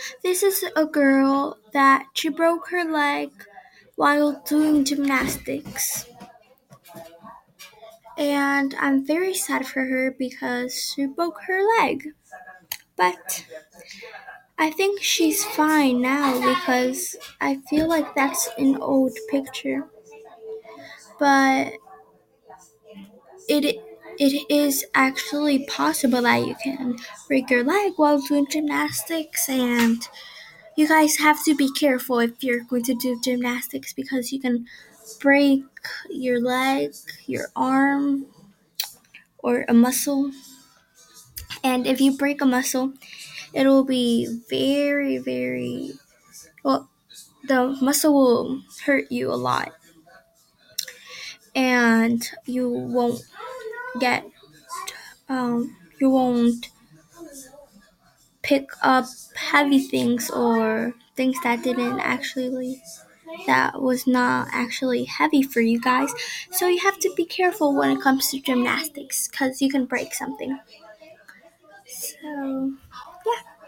This is a girl that she broke her leg while doing gymnastics. And I'm very sad for her because she broke her leg. But I think she's fine now because I feel like that's an old picture. But it it is actually possible that you can break your leg while doing gymnastics, and you guys have to be careful if you're going to do gymnastics because you can break your leg, your arm, or a muscle. And if you break a muscle, it will be very, very well. The muscle will hurt you a lot, and get you won't pick up heavy things or things that was not actually heavy for you guys. So you have to be careful when it comes to gymnastics because you can break something. So